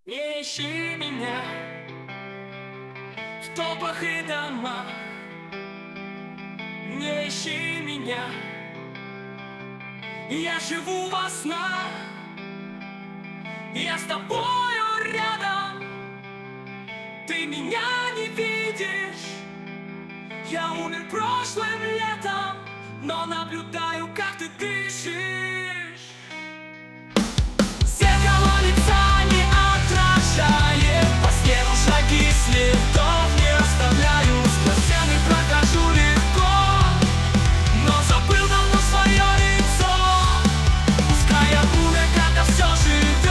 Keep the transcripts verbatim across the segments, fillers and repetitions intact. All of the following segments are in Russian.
Не ищи меня в толпах и домах. Не ищи меня, я живу во снах. Я с тобою рядом, ты меня не видишь. Я умер прошлым летом, но наблюдаю, как ты дышишь. Зеркало лица не отражает, по снегу шаги следов не оставляю. Сквозь стены прохожу легко, но забыл давно свое лицо. Пускай я умер, когда все живет.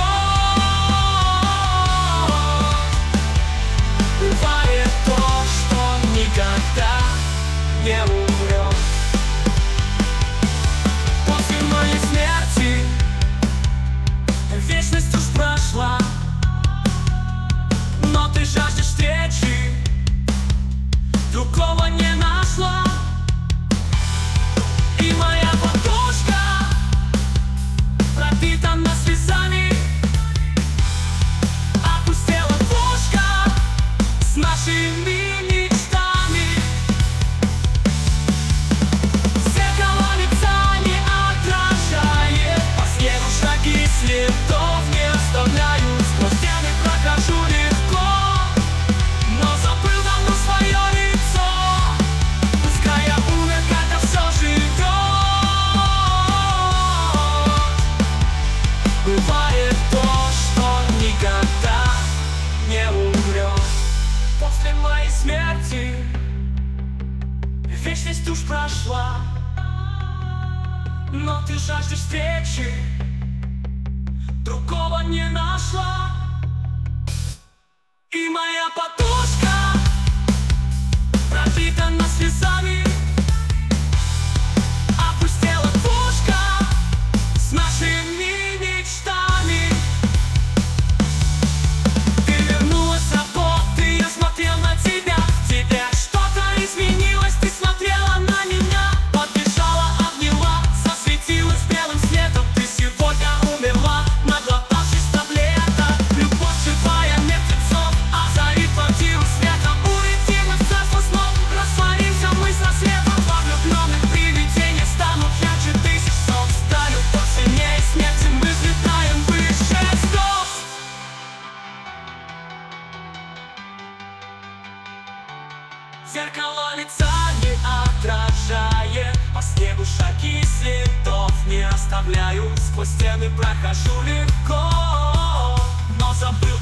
Бывает то, что никогда не умрет. После моей смерти вечность уж прошла, но ты жаждешь встречи, другого не нашла. И моя подушка пропитана слезами, опустела пушка с нашими мечтами. Зеркало лица не отражает, по снегу шаги следов не оставляю. Сквозь стены прохожу легко, но забыл давно свое лицо. Пускай я умер, когда все живет. Бывает то, что никогда не умрет. После моей смерти вечность уж прошла, но ты жаждешь встречи, другого не нашла. И моя подушка пропитана слезами, опустела пушка с нашими мечтами. Ты вернулась с работы, я смотрел на тебя. В тебе что-то изменилось, ты смотрела на меня. Подбежала, обняла, засветилась белым светом. Ты сегодня умерла, наглотавшись таблеток. Любовь живая мертвецов озарит квартиру светом. Улетим в царство снов, растворимся мы со светом. Два влюбленных привидения станут ярче тысяч солнц. Стали то сильнее смерти, мы взлетаем выше звезд. Зеркало лица не отражает, по снегу шаги следов не оставляю. Сквозь стены прохожу легко, но забыл